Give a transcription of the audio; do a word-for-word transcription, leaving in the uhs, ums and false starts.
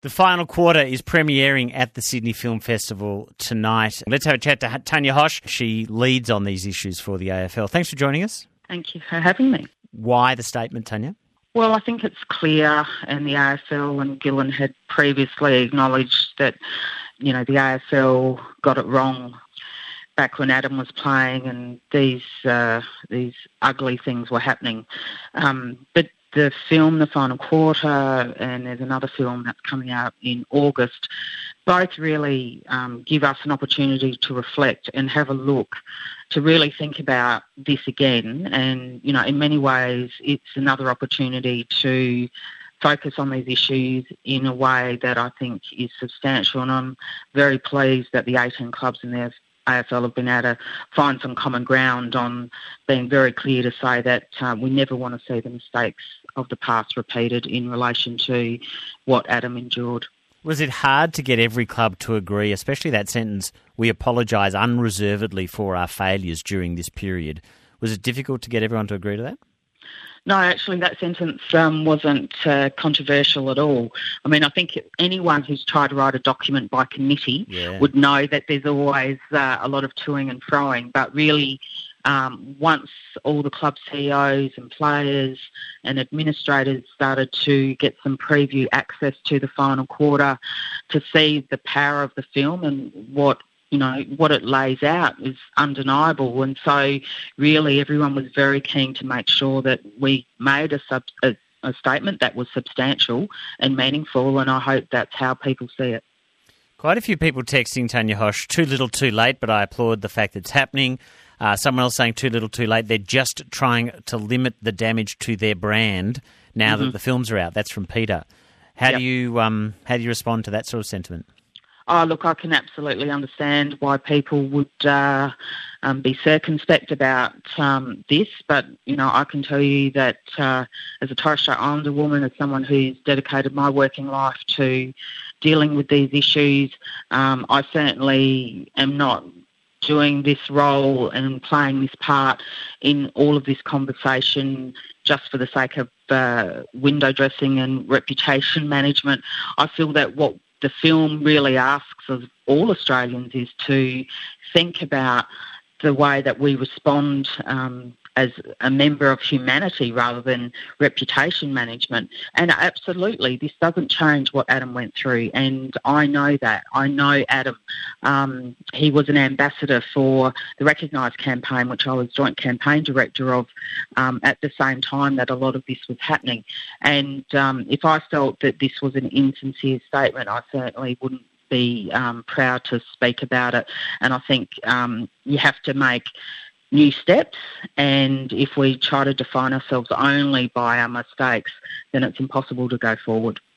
The final quarter is premiering at the Sydney Film Festival tonight. Let's have a chat to Tanya Hosch. She leads on these issues for the A F L. Thanks for joining us. Thank you for having me. Why the statement, Tanya? Well, I think it's clear, and the A F L and Gillan had previously acknowledged that, you know, the A F L got it wrong back when Adam was playing, and these uh, these ugly things were happening. Um, but the film, The Final Quarter, and there's another film that's coming out in August, both really um, give us an opportunity to reflect and have a look, to really think about this again. And, you know, in many ways, it's another opportunity to focus on these issues in a way that I think is substantial. And I'm very pleased that the eighteen clubs in the A F L have been able to find some common ground on being very clear to say that uh, we never want to see the mistakes of the past repeated in relation to what Adam endured. Was it hard to get every club to agree, especially that sentence, "We apologise unreservedly for our failures during this period"? Was it difficult to get everyone to agree to that? No, actually, that sentence um, wasn't uh, controversial at all. I mean, I think anyone who's tried to write a document by committee yeah. would know that there's always uh, a lot of toing and froing, but really um, once all the club C E Os and players and administrators started to get some preview access to the final quarter, to see the power of the film and what you know, what it lays out is undeniable. And so really everyone was very keen to make sure that we made a, sub, a, a statement that was substantial and meaningful, and I hope that's how people see it. Quite a few people texting Tanya Hosch, too little, too late, but I applaud the fact that it's happening. Uh, someone else saying too little, too late. They're just trying to limit the damage to their brand now mm-hmm. that the films are out. That's from Peter. How yep. do you um, how do you respond to that sort of sentiment? Oh, look, I can absolutely understand why people would uh, um, be circumspect about um, this, but, you know, I can tell you that uh, as a Torres Strait Islander woman, as someone who's dedicated my working life to dealing with these issues, um, I certainly am not doing this role and playing this part in all of this conversation just for the sake of uh, window dressing and reputation management. I feel that what the film really asks of all Australians is to think about the way that we respond um, as a member of humanity rather than reputation management. And absolutely, this doesn't change what Adam went through, and I know that. I know Adam. Um, he was an ambassador for the Recognise campaign, which I was joint campaign director of um, at the same time that a lot of this was happening. And um, if I felt that this was an insincere statement, I certainly wouldn't be um, proud to speak about it. And I think um, you have to make new steps, and if we try to define ourselves only by our mistakes, then it's impossible to go forward.